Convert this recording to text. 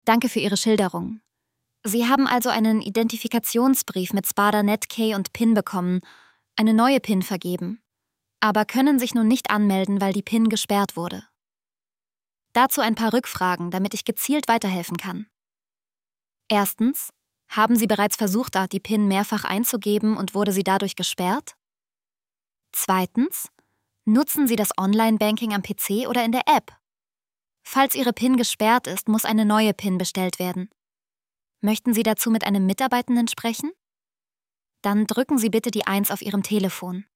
Danke für Ihre Schilderung. Sie haben also einen Identifikationsbrief mit Spada Netkey und PIN bekommen, eine neue PIN vergeben, aber können sich nun nicht anmelden, weil die PIN gesperrt wurde. Dazu ein paar Rückfragen, damit ich gezielt weiterhelfen kann. Erstens, haben Sie bereits versucht, die PIN mehrfach einzugeben und wurde sie dadurch gesperrt? Zweitens, nutzen Sie das Online-Banking am PC oder in der App? Falls Ihre PIN gesperrt ist, muss eine neue PIN bestellt werden. Möchten Sie dazu mit einem Mitarbeitenden sprechen? Dann drücken Sie bitte die 1 auf Ihrem Telefon.